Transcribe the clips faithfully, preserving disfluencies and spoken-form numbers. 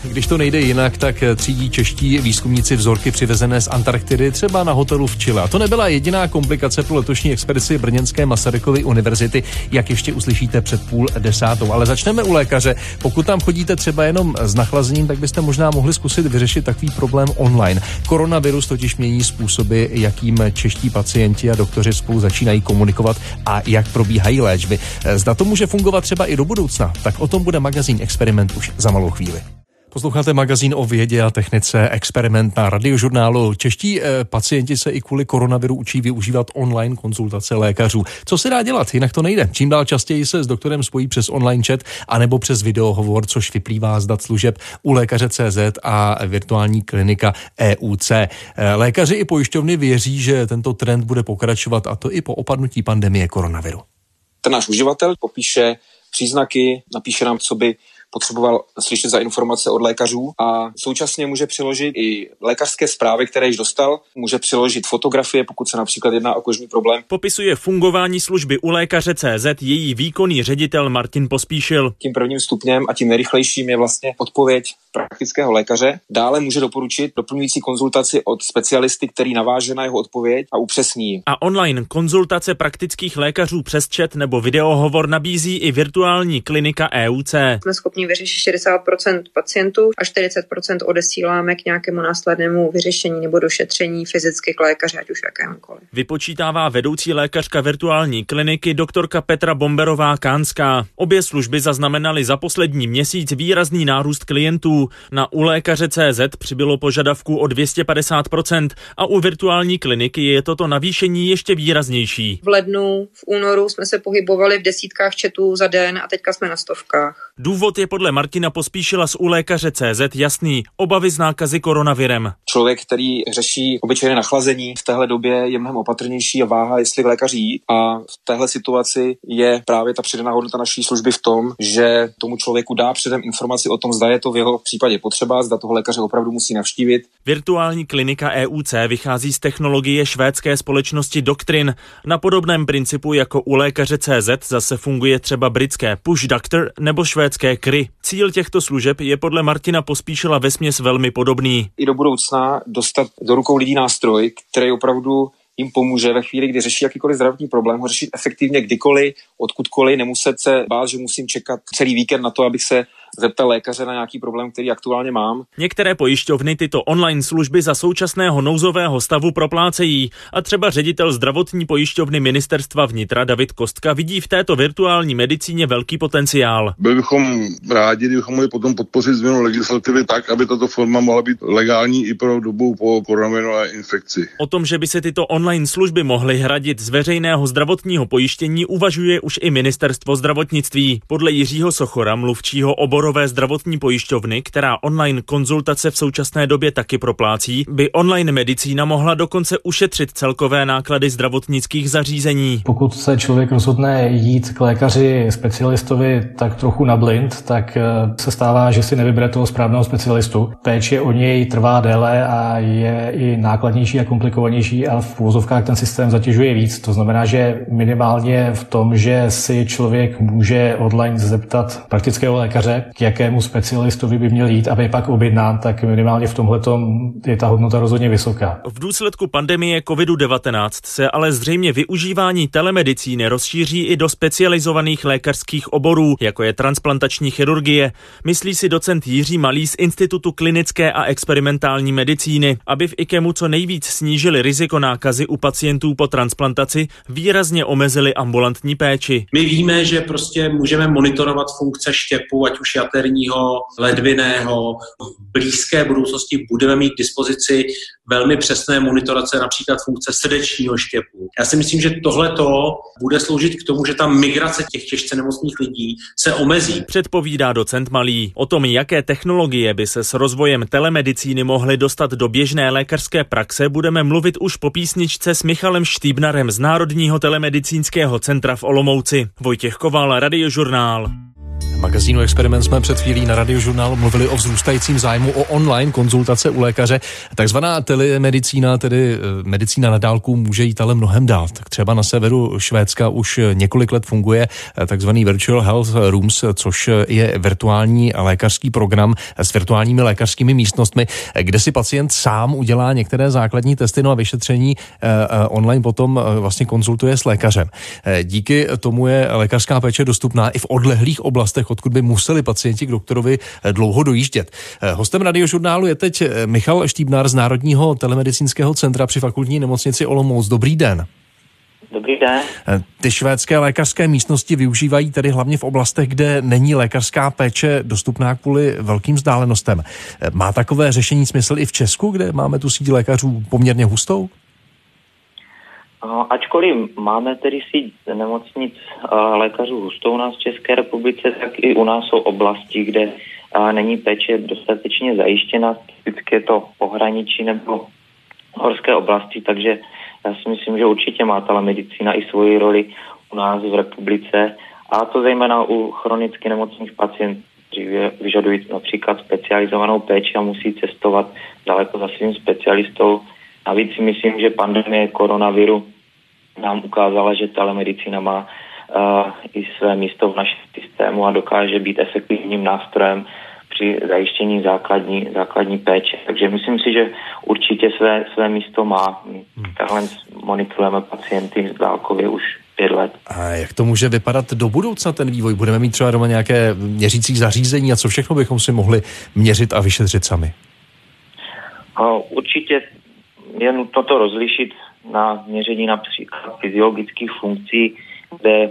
Když to nejde jinak, tak třídí čeští výzkumníci vzorky přivezené z Antarktidy třeba na hotelu v Chile. A to nebyla jediná komplikace pro letošní expedici brněnské Masarykovy univerzity, jak ještě uslyšíte před půl desátou. Ale začneme u lékaře. Pokud tam chodíte třeba jenom s nachlazením, tak byste možná mohli zkusit vyřešit takový problém online. Koronavirus totiž mění způsoby, jakým čeští pacienti a doktoři spolu začínají komunikovat a jak probíhají léčby. Zda to může fungovat třeba i do budoucna, tak o tom bude magazín Experiment už za malou chvíli. Posloucháte magazín o vědě a technice Experiment na Radiožurnálu. Čeští eh, pacienti se i kvůli koronaviru učí využívat online konzultace lékařů. Co se dá dělat? Jinak to nejde. Čím dál častěji se s doktorem spojí přes online chat anebo přes videohovor, což vyplývá z dat služeb u lékaře tečka cé zet a virtuální klinika E U C. Eh, lékaři i pojišťovny věří, že tento trend bude pokračovat, a to i po opadnutí pandemie koronaviru. Ten náš uživatel popíše příznaky, napíše nám, co by potřeboval slyšet za informace od lékařů a současně může přiložit i lékařské zprávy, které již dostal, může přiložit fotografie, pokud se například jedná o kožní problém. Popisuje fungování služby u lékaře tečka cé zet její výkonný ředitel Martin Pospíšil. Tím prvním stupněm a tím nejrychlejším je vlastně odpověď praktického lékaře. Dále může doporučit doplňující konzultaci od specialisty, který naváže na jeho odpověď a upřesní. A online konzultace praktických lékařů přes chat nebo videohovor nabízí i virtuální klinika E U C. Jsme schopni vyřešit šedesát procent pacientů a čtyřicet procent odesíláme k nějakému následnému vyřešení nebo došetření fyzicky k lékaři, ať už jakémukoliv. Vypočítává vedoucí lékařka virtuální kliniky doktorka Petra Bomberová-Kánská. Obě služby zaznamenaly za poslední měsíc výrazný nárůst klientů. Na u lékaře tečka cé zet přibylo požadavků o dvě stě padesát procent a u virtuální kliniky je toto navýšení ještě výraznější. V lednu, v únoru jsme se pohybovali v desítkách chatů za den a teďka jsme na stovkách. Důvod je podle Martina Pospíšila z u lékaře tečka cé zet jasný. Obavy z nákazy koronavirem. Člověk, který řeší obyčejné nachlazení, v téhle době je mnohem opatrnější a váhá, jestli k lékaři jít. A v téhle situaci je právě ta přidaná hodnota naší služby v tom, že tomu člověku dá předem informaci o tom, zda je to v jeho případě potřeba, zda toho lékaře opravdu musí navštívit. Virtuální klinika E U C vychází z technologie švédské společnosti Doctrin. Na podobném principu jako u lékaře tečka cé zet zase funguje třeba britské Push Doctor nebo švédské K R I. Cíl těchto služeb je podle Martina Pospíšila vesměs velmi podobný. I do budoucna dostat do rukou lidí nástroj, který opravdu jim pomůže ve chvíli, kdy řeší jakýkoliv zdravotní problém, ho řešit efektivně kdykoliv, odkudkoliv, nemuset se bát, že musím čekat celý víkend na to, abych se zeptal lékaře na nějaký problém, který aktuálně mám. Některé pojišťovny tyto online služby za současného nouzového stavu proplácejí a třeba ředitel zdravotní pojišťovny Ministerstva vnitra David Kostka vidí v této virtuální medicíně velký potenciál. Byli bychom rádi, kdybychom mohli potom podpořit změnu legislativy tak, aby tato forma mohla být legální i pro dobu po koronavirové infekci. O tom, že by se tyto online služby mohly hradit z veřejného zdravotního pojištění, uvažuje už i Ministerstvo zdravotnictví. Podle Jiřího Sochora, mluvčího oborové zdravotní pojišťovny, která online konzultace v současné době taky proplácí, by online medicína mohla dokonce ušetřit celkové náklady zdravotnických zařízení. Pokud se člověk rozhodne jít k lékaři specialistovi tak trochu na blind, tak se stává, že si nevybere toho správného specialistu. Péče o něj trvá déle a je i nákladnější a komplikovanější a v úvozovkách ten systém zatěžuje víc. To znamená, že minimálně v tom, že si člověk může online zeptat praktického lékaře, k jakému specialistovi by měl jít, aby je pak objednán, tak minimálně v tomhletom je ta hodnota rozhodně vysoká. V důsledku pandemie covid devatenáct se ale zřejmě využívání telemedicíny rozšíří i do specializovaných lékařských oborů, jako je transplantační chirurgie. Myslí si docent Jiří Malý z Institutu klinické a experimentální medicíny, aby v IKEMu co nejvíc snížili riziko nákazy u pacientů po transplantaci, výrazně omezili ambulantní péči. My víme, že prostě můžeme monitorovat funkce štěpu, ať už jaterního, ledviného. V blízké budoucnosti budeme mít k dispozici velmi přesné monitorace například funkce srdečního štěpu. Já si myslím, že tohleto bude sloužit k tomu, že ta migrace těch těžce nemocných lidí se omezí. Předpovídá docent Malý. O tom, jaké technologie by se s rozvojem telemedicíny mohly dostat do běžné lékařské praxe, budeme mluvit už po písničce s Michalem Štýbnarem z Národního telemedicínského centra v Olomouci. Vojtěch Koval, Radiožurnál. V magazínu Experiment jsme před chvílí na Radiožurnálu mluvili o vzrůstajícím zájmu o online konzultace u lékaře. Takzvaná telemedicína, tedy medicína na dálku, může jít ale mnohem dál. Tak třeba na severu Švédska už několik let funguje takzvaný Virtual Health Rooms, což je virtuální lékařský program s virtuálními lékařskými místnostmi, kde si pacient sám udělá některé základní testy, no a vyšetření online potom vlastně konzultuje s lékařem. Díky tomu je lékařská péče dostupná i v odlehlých oblastech, odkud by museli pacienti k doktorovi dlouho dojíždět. Hostem Radiožurnálu je teď Michal Štýbnar z Národního telemedicínského centra při fakultní nemocnici Olomouc. Dobrý den. Dobrý den. Ty švédské lékařské místnosti využívají tedy hlavně v oblastech, kde není lékařská péče dostupná kvůli velkým vzdálenostem. Má takové řešení smysl i v Česku, kde máme tu síť lékařů poměrně hustou? No, ačkoliv máme tedy síť nemocnic a lékařů hustou u nás v České republice, tak i u nás jsou oblasti, kde a, není péče dostatečně zajištěna. Vždycky je to pohraničí nebo horské oblasti, takže já si myslím, že určitě má telemedicína i svoji roli u nás v republice. A to zejména u chronicky nemocných pacientů, kteří vyžadují například specializovanou péči a musí cestovat daleko za svým specialistou. Navíc si myslím, že pandemie koronaviru nám ukázala, že telemedicína má uh, i své místo v našem systému a dokáže být efektivním nástrojem při zajištění základní, základní péče. Takže myslím si, že určitě své, své místo má. Takhle monitorujeme pacienty dálkově už pět let. A jak to může vypadat do budoucna ten vývoj? Budeme mít třeba doma nějaké měřící zařízení a co všechno bychom si mohli měřit a vyšetřit sami? Uh, určitě je nutno to rozlišit na měření například fyziologických funkcí, kde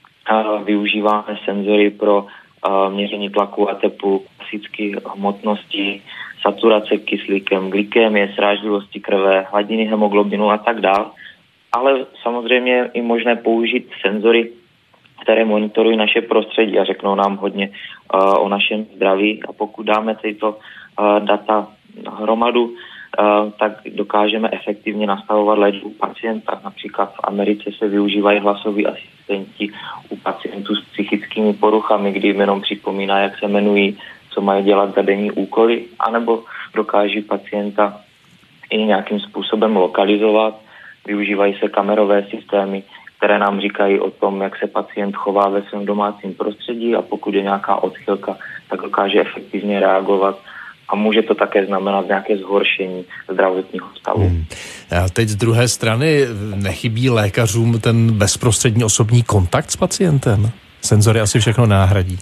uh, využíváme senzory pro uh, měření tlaku a tepu, klasické hmotnosti, saturace kyslíkem, glykémie, srážlivosti krve, hladiny hemoglobinu a tak dále. Ale samozřejmě je i možné použít senzory, které monitorují naše prostředí a řeknou nám hodně uh, o našem zdraví. A pokud dáme tyto uh, data hromadu, Uh, tak dokážeme efektivně nastavovat léčbu pacienta. Například v Americe se využívají hlasoví asistenti u pacientů s psychickými poruchami, kdy jim jenom připomíná, jak se jmenují, co mají dělat za denní úkoly, anebo dokáží pacienta i nějakým způsobem lokalizovat. Využívají se kamerové systémy, které nám říkají o tom, jak se pacient chová ve svém domácím prostředí a pokud je nějaká odchylka, tak dokáže efektivně reagovat. A může to také znamenat nějaké zhoršení zdravotního stavu. Hmm. A teď z druhé strany nechybí lékařům ten bezprostřední osobní kontakt s pacientem? Senzory asi všechno náhradí.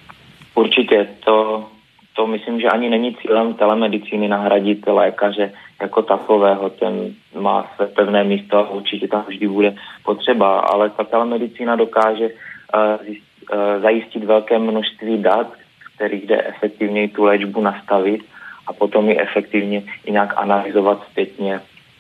Určitě. To, to myslím, že ani není cílem telemedicíny nahradit lékaře jako takového. Ten má své pevné místo a určitě tam vždy bude potřeba. Ale ta telemedicína dokáže uh, zjist, uh, zajistit velké množství dat, kterých jde efektivněji tu léčbu nastavit a potom ji efektivně i nějak analyzovat zpětně,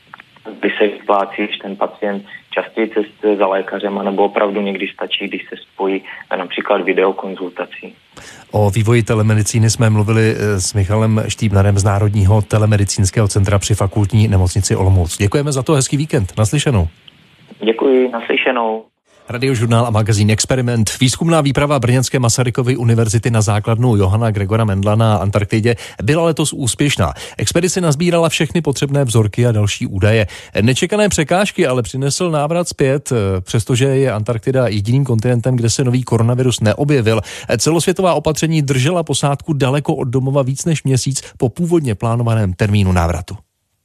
kdy se vyplácí, když ten pacient častěji cestuje za lékařem, anebo opravdu někdy stačí, když se spojí na například videokonzultací. O vývoji telemedicíny jsme mluvili s Michalem Štýbnarem z Národního telemedicínského centra při fakultní nemocnici Olomouc. Děkujeme za to, hezký víkend. Naslyšenou. Děkuji, naslyšenou. Radiožurnál a magazín Experiment. Výzkumná výprava Brněnské Masarykovy univerzity na základnu Johana Gregora Mendla na Antarktidě byla letos úspěšná. Expedice nazbírala všechny potřebné vzorky a další údaje. Nečekané překážky ale přinesl návrat zpět, přestože je Antarktida jediným kontinentem, kde se nový koronavirus neobjevil. Celosvětová opatření držela posádku daleko od domova víc než měsíc po původně plánovaném termínu návratu.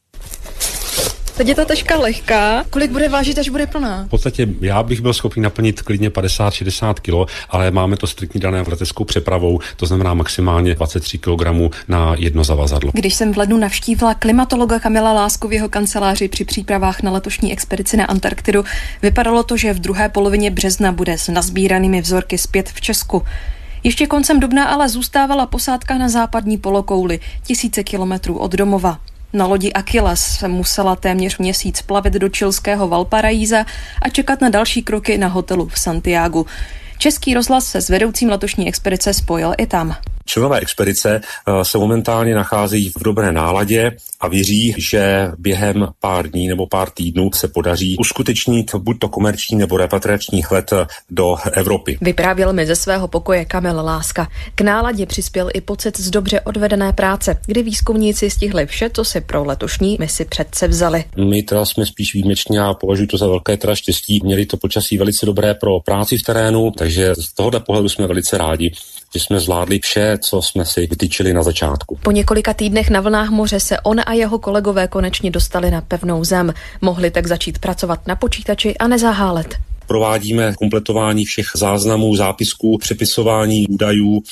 Teď je ta taška lehká. Kolik bude vážit, až bude plná? V podstatě já bych byl schopný naplnit klidně padesát šedesát kilo, ale máme to striktně dané leteckou přepravou, to znamená maximálně dvacet tři kilogramů na jedno zavazadlo. Když jsem v lednu navštívila klimatologa Kamila Lásku v jeho kanceláři při přípravách na letošní expedici na Antarktidu, vypadalo to, že v druhé polovině března bude s nazbíranými vzorky zpět v Česku. Ještě koncem dubna ale zůstávala posádka na západní polokouli, tisíce kilometrů od domova. Na lodi Achilles se musela téměř měsíc plavit do chilského Valparaíza a čekat na další kroky na hotelu v Santiagu. Český rozhlas se s vedoucím letošní expedice spojil i tam. Členové expedice se momentálně nacházejí v dobré náladě a věří, že během pár dní nebo pár týdnů se podaří uskutečnit buď to komerční nebo repatriační let do Evropy. Vyprávěl mi ze svého pokoje Kamil Láska. K náladě přispěl i pocit z dobře odvedené práce, kdy výzkumníci stihli vše, co si pro letošní misi předsevzali. My teda jsme spíš výjimečně a považuji to za velké teda štěstí. Měli to počasí velice dobré pro práci v terénu, takže z tohoto pohledu jsme velice rádi, že jsme zvládli vše, co jsme si vytyčili na začátku. Po několika týdnech na vlnách moře se on a jeho kolegové konečně dostali na pevnou zem. Mohli tak začít pracovat na počítači a nezahálet. Provádíme kompletování všech záznamů, zápisků, přepisování údajů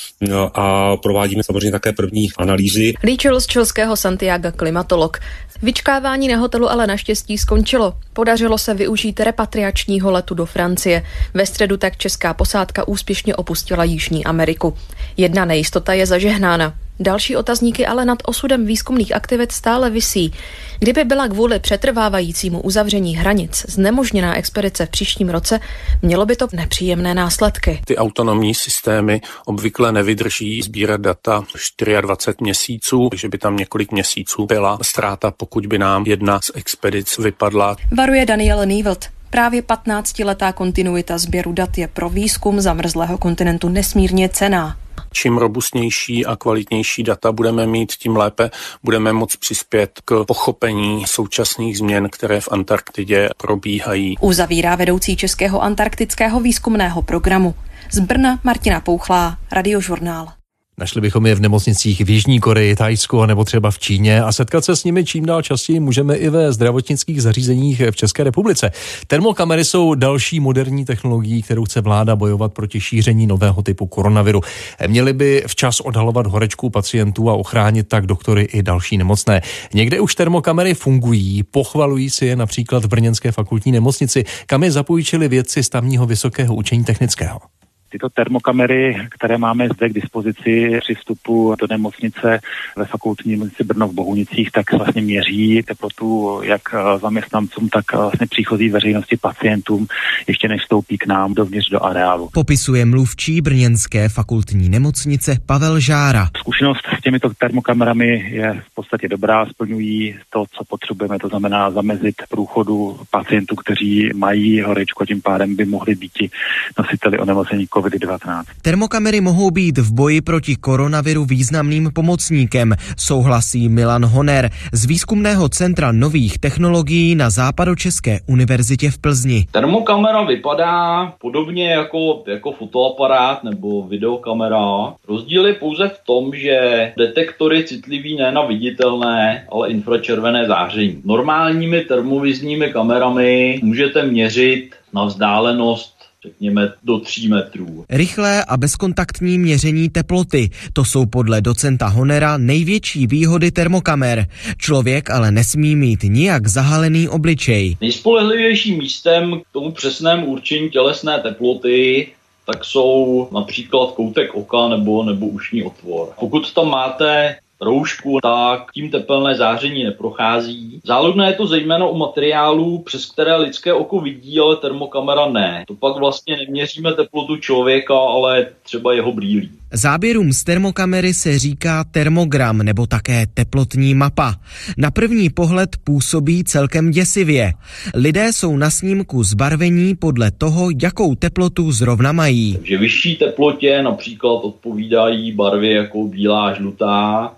a provádíme samozřejmě také první analýzy. Líčil z chilského Santiaga klimatolog. Vyčkávání na hotelu ale naštěstí skončilo. Podařilo se využít repatriačního letu do Francie. Ve středu tak česká posádka úspěšně opustila Jižní Ameriku. Jedna nejistota je zažehnána. Další otazníky ale nad osudem výzkumných aktivit stále visí. Kdyby byla kvůli přetrvávajícímu uzavření hranic znemožněná expedice v příštím roce, mělo by to nepříjemné následky. Ty autonomní systémy obvykle nevydrží sbírat data dvacet čtyři měsíců, takže by tam několik měsíců byla ztráta, pokud by nám jedna z expedic vypadla. Varuje Daniel Nievelt. Právě patnáctiletá kontinuita sběru dat je pro výzkum zamrzlého kontinentu nesmírně cenná. Čím robustnější a kvalitnější data budeme mít, tím lépe budeme moct přispět k pochopení současných změn, které v Antarktidě probíhají. Uzavírá vedoucí Českého antarktického výzkumného programu. Z Brna Martina Pouchlá, Radiožurnál. Našli bychom je v nemocnicích v Jižní Koreji, Thajsku a nebo třeba v Číně a setkat se s nimi čím dál častěji můžeme i ve zdravotnických zařízeních v České republice. Termokamery jsou další moderní technologií, kterou chce vláda bojovat proti šíření nového typu koronaviru. Měly by včas odhalovat horečku pacientů a ochránit tak doktory i další nemocné. Někde už termokamery fungují, pochvalují si je například v brněnské fakultní nemocnici, kam je zapůjčili vědci z tamního Vysokého učení technického. Tyto termokamery, které máme zde k dispozici při vstupu do nemocnice ve fakultní nemocnici Brno v Bohunicích, tak vlastně měří teplotu jak zaměstnancům, tak vlastně příchozí veřejnosti pacientům, ještě než vstoupí k nám dovnitř do areálu. Popisuje mluvčí brněnské fakultní nemocnice Pavel Žára. Zkušenost s těmito termokamerami je v podstatě dobrá, splňují to, co potřebujeme, to znamená zamezit průchodu pacientů, kteří mají horečku, a tím pádem by mohli být nositeli onemocnění covid devatenáct. Termokamery mohou být v boji proti koronaviru významným pomocníkem, souhlasí Milan Honer z Výzkumného centra nových technologií na Západočeské univerzitě v Plzni. Termokamera vypadá podobně jako, jako fotoaparát nebo videokamera. Rozdíl je pouze v tom, že detektor je citlivý ne na viditelné, ale infračervené záření. Normálními termovizními kamerami můžete měřit na vzdálenost řekněme do tří metrů. Rychlé a bezkontaktní měření teploty, to jsou podle docenta Honera největší výhody termokamer. Člověk ale nesmí mít nijak zahalený obličej. Nejspolehlivějším místem k tomu přesnému určení tělesné teploty tak jsou například koutek oka nebo, nebo ušní otvor. Pokud tam máte roušku, tak tím tepelné záření neprochází. Záludné je to zejména u materiálů, přes které lidské oko vidí, ale termokamera ne. To pak vlastně neměříme teplotu člověka, ale třeba jeho brýlí. Záběrům z termokamery se říká termogram nebo také teplotní mapa. Na první pohled působí celkem děsivě. Lidé jsou na snímku zbarvení podle toho, jakou teplotu zrovna mají. Takže vyšší teplotě například odpovídají barvy jako bílá, žlutá,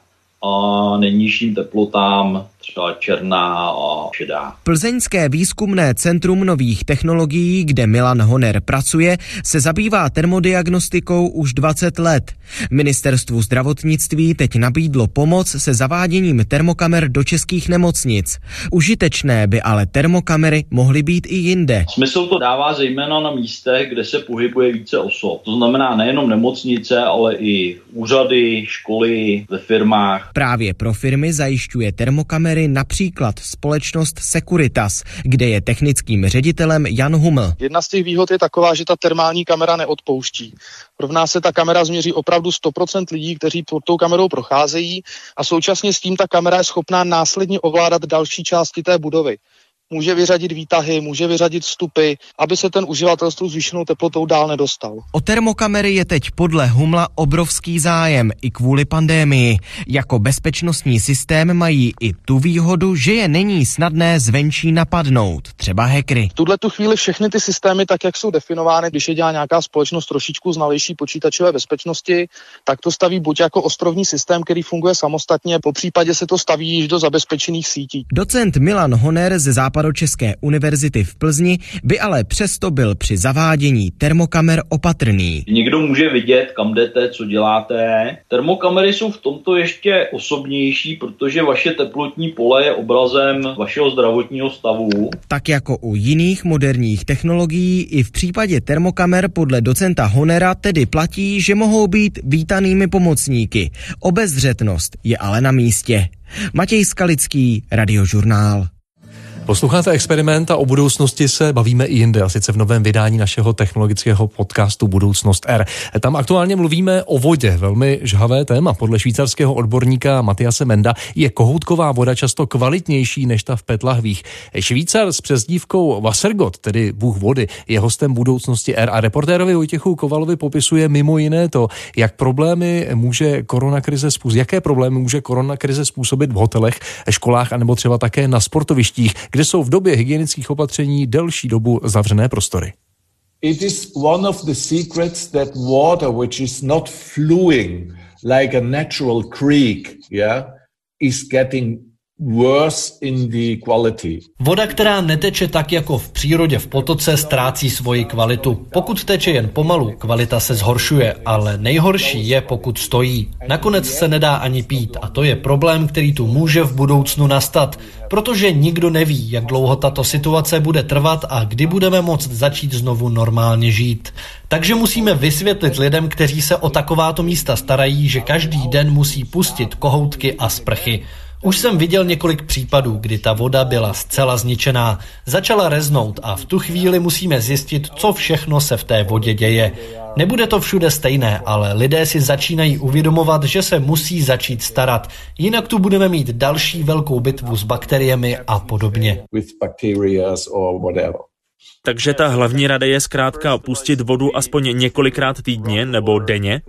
a nejnižším teplotám třeba černá a šedá. Plzeňské výzkumné centrum nových technologií, kde Milan Honer pracuje, se zabývá termodiagnostikou už dvacet let. Ministerstvu zdravotnictví teď nabídlo pomoc se zaváděním termokamer do českých nemocnic. Užitečné by ale termokamery mohly být i jinde. Smysl to dává zejména na místech, kde se pohybuje více osob. To znamená nejenom nemocnice, ale i úřady, školy, ve firmách. Právě pro firmy zajišťuje termokamery například společnost Securitas, kde je technickým ředitelem Jan Huml. Jedna z těch výhod je taková, že ta termální kamera neodpouští. Rovná se ta kamera změří opravdu sto procent lidí, kteří pod tou kamerou procházejí, a současně s tím ta kamera je schopná následně ovládat další části té budovy. může vyřadit výtahy, může vyřadit vstupy, aby se ten uživatel s tou zvýšenou teplotou dál nedostal. O termokamery je teď podle Humla obrovský zájem i kvůli pandémii. Jako bezpečnostní systém mají i tu výhodu, že je není snadné zvenčí napadnout, třeba hackery. V tuhle tu chvíli všechny ty systémy, tak jak jsou definovány, když je dělá nějaká společnost trošičku znalejší počítačové bezpečnosti, tak to staví buď jako ostrovní systém, který funguje samostatně, po případě se to staví již do zabezpečených sítí. Docent Milan Honer ze Západočeské univerzity v Plzni by ale přesto byl při zavádění termokamer opatrný. Někdo může vidět, kam jdete, co děláte. Termokamery jsou v tomto ještě osobnější, protože vaše teplotní pole je obrazem vašeho zdravotního stavu. Tak jako u jiných moderních technologií, i v případě termokamer podle docenta Honera tedy platí, že mohou být vítanými pomocníky. Obezřetnost je ale na místě. Matěj Skalický, Radiožurnál. Posloucháte Experiment a o budoucnosti se bavíme i jinde, a sice v novém vydání našeho technologického podcastu Budoucnost R. Tam aktuálně mluvíme o vodě, velmi žhavé téma. Podle švýcarského odborníka Matthiase Menda je kohoutková voda často kvalitnější než ta v PET lahvích. Švýcar s přezdívkou Wassergott, tedy bůh vody, je hostem Budoucnosti R a reportérovi Vojtěchu Kovalovi popisuje mimo jiné to, jak problémy může koronakrize způsobit, jaké problémy může koronakrize způsobit v hotelech, školách a nebo třeba také na sportovištích, kde jsou v době hygienických opatření delší dobu zavřené prostory. It is one of the secrets that water which is not flowing like a natural creek, yeah, is getting worse in the quality. Voda, která neteče tak jako v přírodě v potoce, ztrácí svoji kvalitu. Pokud teče jen pomalu, kvalita se zhoršuje, ale nejhorší je, pokud stojí. Nakonec se nedá ani pít a to je problém, který tu může v budoucnu nastat, protože nikdo neví, jak dlouho tato situace bude trvat a kdy budeme moct začít znovu normálně žít. Takže musíme vysvětlit lidem, kteří se o takováto místa starají, že každý den musí pustit kohoutky a sprchy. Už jsem viděl několik případů, kdy ta voda byla zcela zničená, začala reznout a v tu chvíli musíme zjistit, co všechno se v té vodě děje. Nebude to všude stejné, ale lidé si začínají uvědomovat, že se musí začít starat, jinak tu budeme mít další velkou bitvu s bakteriemi a podobně. Takže ta hlavní rada je zkrátka pustit vodu aspoň několikrát týdně nebo denně?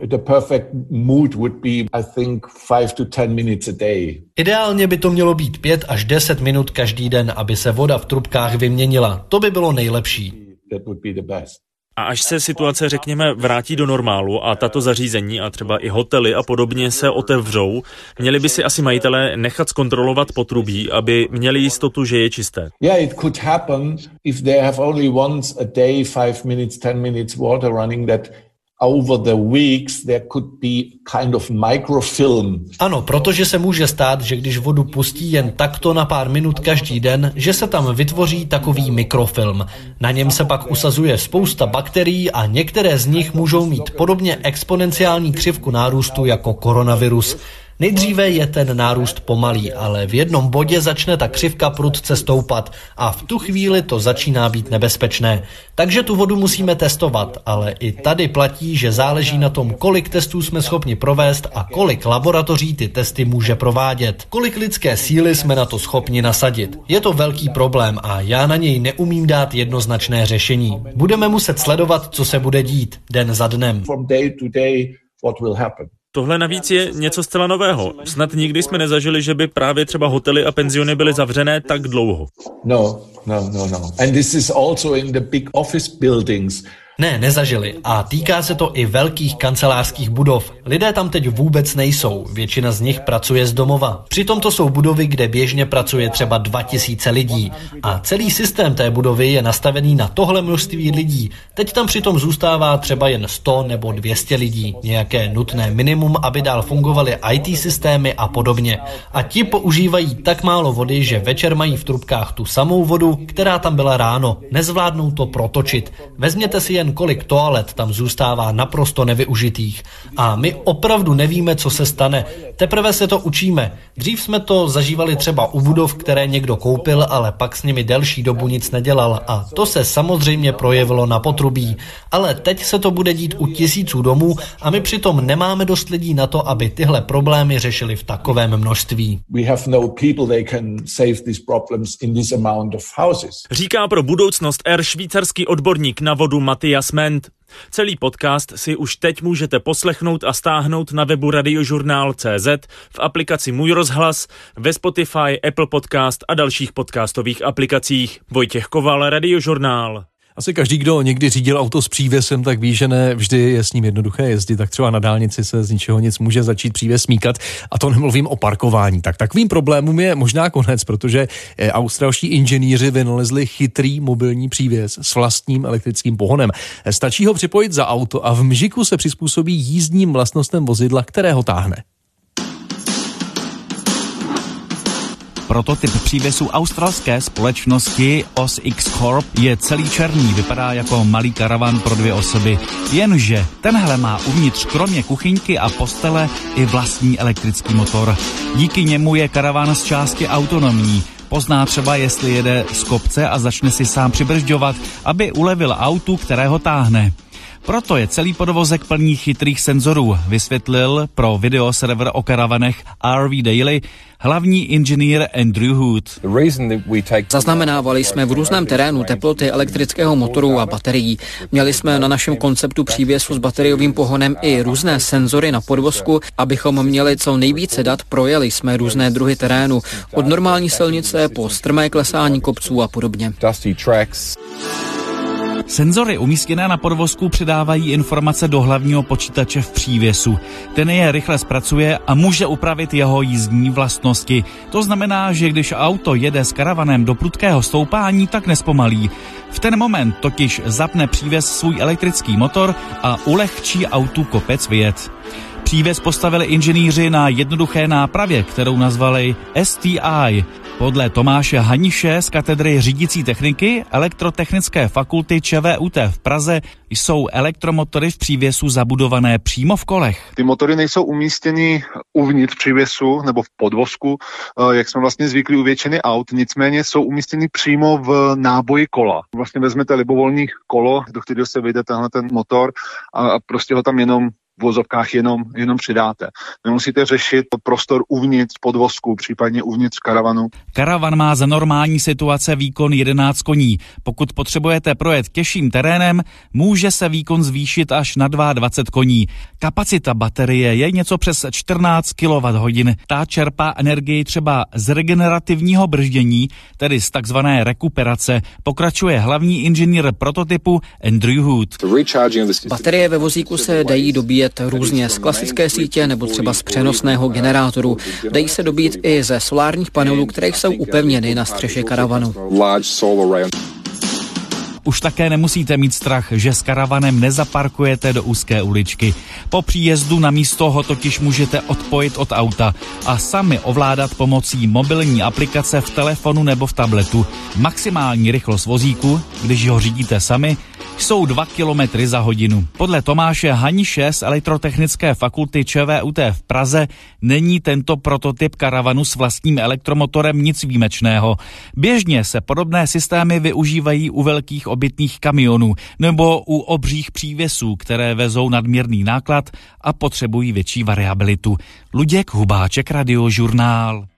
Ideálně by to mělo být pět až deset minut každý den, aby se voda v trubkách vyměnila. To by bylo nejlepší. A až se situace, řekněme, vrátí do normálu a tato zařízení a třeba i hotely a podobně se otevřou, měli by si asi majitelé nechat zkontrolovat potrubí, aby měli jistotu, že je čisté. Yeah, it could happen if they have only once a day, five minutes, ten minutes water running, that over the weeks there could be kind of microfilm. Ano, protože se může stát, že když vodu pustí jen takto na pár minut každý den, že se tam vytvoří takový mikrofilm. Na něm se pak usazuje spousta bakterií a některé z nich můžou mít podobně exponenciální křivku nárůstu jako koronavirus. Nejdříve je ten nárůst pomalý, ale v jednom bodě začne ta křivka prudce stoupat a v tu chvíli to začíná být nebezpečné. Takže tu vodu musíme testovat, ale i tady platí, že záleží na tom, kolik testů jsme schopni provést a kolik laboratoří ty testy může provádět. Kolik lidské síly jsme na to schopni nasadit. Je to velký problém a já na něj neumím dát jednoznačné řešení. Budeme muset sledovat, co se bude dít den za dnem. From day to day, what will happen. Tohle navíc je něco zcela nového. Snad nikdy jsme nezažili, že by právě třeba hotely a penziony byly zavřené tak dlouho. No, no, no, no. And this is also in the big office buildings. Ne, nezažili. A týká se to i velkých kancelářských budov. Lidé tam teď vůbec nejsou. Většina z nich pracuje z domova. Přitom to jsou budovy, kde běžně pracuje třeba dva tisíce lidí. A celý systém té budovy je nastavený na tohle množství lidí. Teď tam přitom zůstává třeba jen sto nebo dvě stě lidí. Nějaké nutné minimum, aby dál fungovaly í té systémy a podobně. A ti používají tak málo vody, že večer mají v trubkách tu samou vodu, která tam byla ráno. Nezvládnou to protočit. Vezměte si jen jen kolik toalet tam zůstává naprosto nevyužitých. A my opravdu nevíme, co se stane. Teprve se to učíme. Dřív jsme to zažívali třeba u budov, které někdo koupil, ale pak s nimi delší dobu nic nedělal. A to se samozřejmě projevilo na potrubí. Ale teď se to bude dít u tisíců domů a my přitom nemáme dost lidí na to, aby tyhle problémy řešili v takovém množství. We have no people they can save these problems in this amount of houses. Říká pro Budoucnost R švýcarský odborník na vodu Matthias Ment. Celý podcast si už teď můžete poslechnout a stáhnout na webu radiožurnál tečka cé zet, v aplikaci Můj rozhlas, ve Spotify, Apple Podcast a dalších podcastových aplikacích. Vojtěch Koval, Radiožurnál. Asi každý, kdo někdy řídil auto s přívěsem, tak ví, že ne vždy je s ním jednoduché jezdit, tak třeba na dálnici se z ničeho nic může začít přívěs smíkat, a to nemluvím o parkování. Tak takovým problémům je možná konec, protože australští inženýři vynalezli chytrý mobilní přívěs s vlastním elektrickým pohonem. Stačí ho připojit za auto a v mžiku se přizpůsobí jízdním vlastnostem vozidla, které ho táhne. Prototyp přívěsu australské společnosti O S X Corp je celý černý, vypadá jako malý karavan pro dvě osoby. Jenže tenhle má uvnitř kromě kuchyňky a postele i vlastní elektrický motor. Díky němu je karavan z části autonomní. Pozná třeba, jestli jede z kopce a začne si sám přibržďovat, aby ulevil autu, které ho táhne. Proto je celý podvozek plný chytrých senzorů, vysvětlil pro videoserver o karavanech R V Daily hlavní inženýr Andrew Hood. Zaznamenávali jsme v různém terénu teploty elektrického motoru a baterií. Měli jsme na našem konceptu přívěsu s bateriovým pohonem i různé senzory na podvozku, abychom měli co nejvíce dat. Projeli jsme různé druhy terénu, od normální silnice po strmé klesání kopců a podobně. Senzory umístěné na podvozku předávají informace do hlavního počítače v přívěsu. Ten je rychle zpracuje a může upravit jeho jízdní vlastnosti. To znamená, že když auto jede s karavanem do prudkého stoupání, tak nespomalí. V ten moment totiž zapne přívěs svůj elektrický motor a ulehčí autu kopec vyjet. Přívěs postavili inženýři na jednoduché nápravě, kterou nazvali S T I. Podle Tomáše Haniše z katedry řídící techniky Elektrotechnické fakulty ČVUT v Praze jsou elektromotory v přívěsu zabudované přímo v kolech. Ty motory nejsou umístěny uvnitř přívěsu nebo v podvozku, jak jsme vlastně zvyklí u většiny aut, nicméně jsou umístěny přímo v náboji kola. Vlastně vezmete libovolný kolo, do kterého se vyjde tenhle ten motor a prostě ho tam jenom v vozovkách jenom, jenom přidáte. Nemusíte řešit prostor uvnitř podvozku, případně uvnitř karavanu. Karavan má za normální situace výkon jedenáct koní. Pokud potřebujete projet těžším terénem, může se výkon zvýšit až na dvacet dva koní. Kapacita baterie je něco přes čtrnáct kilowatthodin. Ta čerpá energii třeba z regenerativního brždění, tedy z takzvané rekuperace, pokračuje hlavní inženýr prototypu Andrew Hood. Baterie ve vozíku se dají dobíjet různě z klasické sítě nebo třeba z přenosného generátoru. Dají se dobít i ze solárních panelů, které jsou upevněny na střeše karavanu. Už také nemusíte mít strach, že s karavanem nezaparkujete do úzké uličky. Po příjezdu na místo ho totiž můžete odpojit od auta a sami ovládat pomocí mobilní aplikace v telefonu nebo v tabletu. Maximální rychlost vozíku, když ho řídíte sami, jsou dva kilometry za hodinu. Podle Tomáše Haniše z Elektrotechnické fakulty ČVUT v Praze není tento prototyp karavanu s vlastním elektromotorem nic výjimečného. Běžně se podobné systémy využívají u velkých obytných kamionů nebo u obřích přívěsů, které vezou nadměrný náklad a potřebují větší variabilitu. Luděk Hubáček, Radiožurnál.